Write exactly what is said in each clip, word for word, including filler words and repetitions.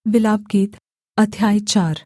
विलापगीत अध्याय चार।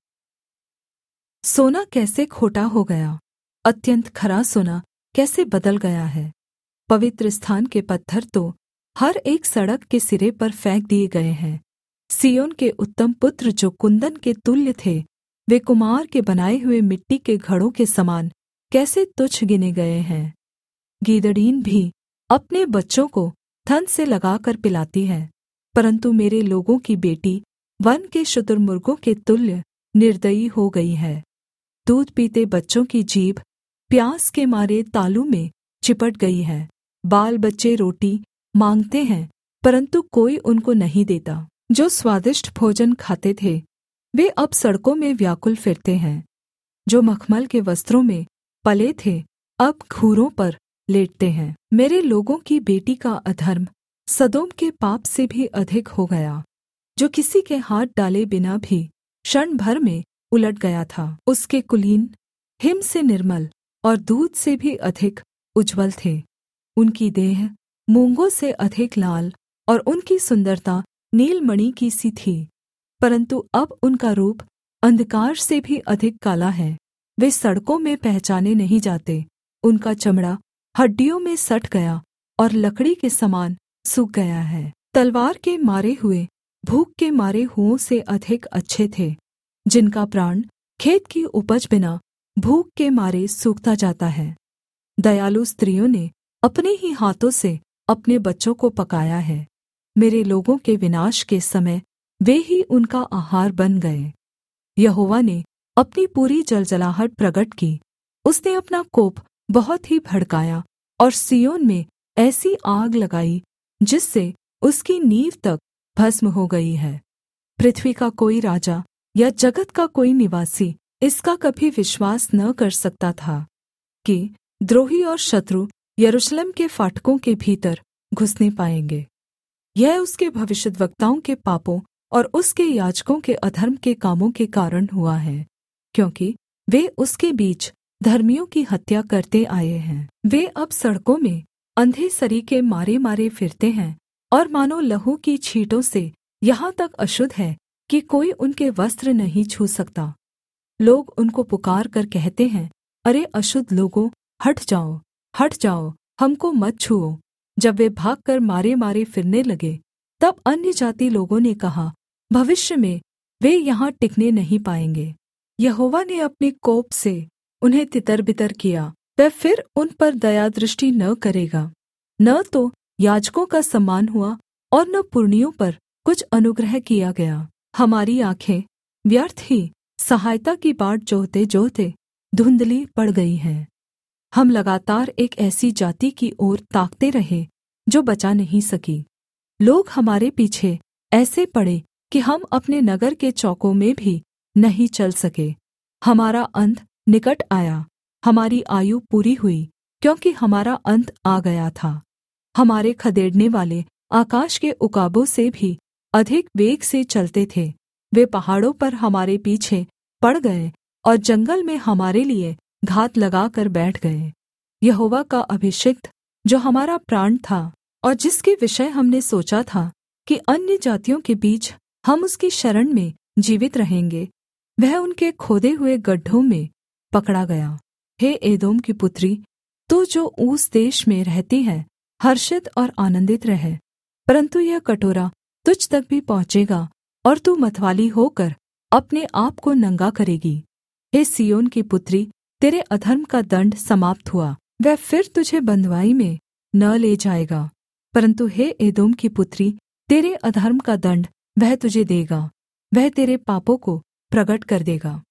सोना कैसे खोटा हो गया, अत्यन्त खरा सोना कैसे बदल गया है। पवित्र स्थान के पत्थर तो हर एक सड़क के सिरे पर फेंक दिए गए हैं। सिय्योन के उत्तम पुत्र जो कुन्दन के तुल्य थे, वे कुम्हार के बनाए हुए मिट्टी के घड़ों के समान कैसे तुच्छ गिने गए हैं। गीदड़ीन भी अपने बच्चों को थन से लगाकर पिलाती है, परन्तु मेरे लोगों की बेटी वन के शुतुर्मुर्गों के तुल्य निर्दयी हो गई है। दूध पीते बच्चों की जीभ प्यास के मारे तालू में चिपट गई है। बाल बच्चे रोटी माँगते हैं, परन्तु कोई उनको नहीं देता। जो स्वादिष्ट भोजन खाते थे, वे अब सड़कों में व्याकुल फिरते हैं। जो मखमल के वस्त्रों में पले थे, अब घूरों पर लेटते हैं। मेरे लोगों की बेटी का अधर्म सदोम के पाप से भी अधिक हो गया, जो किसी के हाथ डाले बिना भी क्षण भर में उलट गया था। उसके कुलीन हिम से निर्मल और दूध से भी अधिक उज्ज्वल थे। उनकी देह मूँगों से अधिक लाल और उनकी सुन्दरता नीलमणि की सी थी, परन्तु अब उनका रूप अंधकार से भी अधिक काला है। वे सड़कों में पहचाने नहीं जाते। उनका चमड़ा हड्डियों में सट गया और लकड़ी के समान सूख गया है। तलवार के मारे हुए भूख के मारे हुओं से अधिक अच्छे थे, जिनका प्राण खेत की उपज बिना भूख के मारे सूखता जाता है। दयालु स्त्रियों ने अपने ही हाथों से अपने बच्चों को पकाया है। मेरे लोगों के विनाश के समय वे ही उनका आहार बन गए। यहोवा ने अपनी पूरी जलजलाहट प्रगट की। उसने अपना कोप बहुत ही भड़काया और सिय्योन में ऐसी आग लगाई जिससे उसकी नींव तक भस्म हो गई है। पृथ्वी का कोई राजा या जगत का कोई निवासी इसका कभी विश्वास न कर सकता था कि द्रोही और शत्रु यरूशलेम के फाटकों के भीतर घुसने पाएंगे। यह उसके भविष्यद्वक्ताओं के पापों और उसके याजकों के अधर्म के कामों के कारण हुआ है, क्योंकि वे उसके बीच धर्मियों की हत्या करते आए हैं। वे अब सड़कों में अंधे सरीखे मारे मारे फिरते हैं और मानो लहू की छींटों से यहाँ तक अशुद्ध है कि कोई उनके वस्त्र नहीं छू सकता। लोग उनको पुकार कर कहते हैं, अरे अशुद्ध लोगों, हट जाओ, हट जाओ, हमको मत छुओ। जब वे भागकर मारे मारे फिरने लगे, तब अन्यजाति लोगों ने कहा, भविष्य में वे यहाँ टिकने नहीं पाएंगे। यहोवा ने अपने कोप से उन्हें तितर-बितर किया, वह फिर उन पर दया दृष्टि न करेगा। न तो याजकों का सम्मान हुआ और न पुरनियों पर कुछ अनुग्रह किया गया। हमारी आँखें व्यर्थ ही सहायता की बाट जोहते जोहते धुंधली पड़ गई हैं। हम लगातार एक ऐसी जाति की ओर ताकते रहे जो बचा नहीं सकी। लोग हमारे पीछे ऐसे पड़े कि हम अपने नगर के चौकों में भी नहीं चल सके। हमारा अंत निकट आया, हमारी आयु पूरी हुई, क्योंकि हमारा अंत आ गया था। हमारे खदेड़ने वाले आकाश के उकाबों से भी अधिक वेग से चलते थे। वे पहाड़ों पर हमारे पीछे पड़ गए और जंगल में हमारे लिए घात लगाकर बैठ गए। यहोवा का अभिषिक्त, जो हमारा प्राण था और जिसके विषय हमने सोचा था कि अन्य जातियों के बीच हम उसकी शरण में जीवित रहेंगे, वह उनके खोदे हुए गड्ढों में पकड़ा गया। हे एदोम की पुत्री, तू जो ऊस देश में रहती है, हर्षित और आनन्दित रह, परन्तु यह कटोरा तुझ तक भी पहुँचेगा और तू मतवाली होकर अपने आप को नंगा करेगी। हे सिय्योन की पुत्री, तेरे अधर्म का दण्ड समाप्त हुआ, वह फिर तुझे बँधुआई में न ले जाएगा। परन्तु हे एदोम की पुत्री, तेरे अधर्म का दण्ड वह तुझे देगा, वह तेरे पापों को प्रगट कर देगा।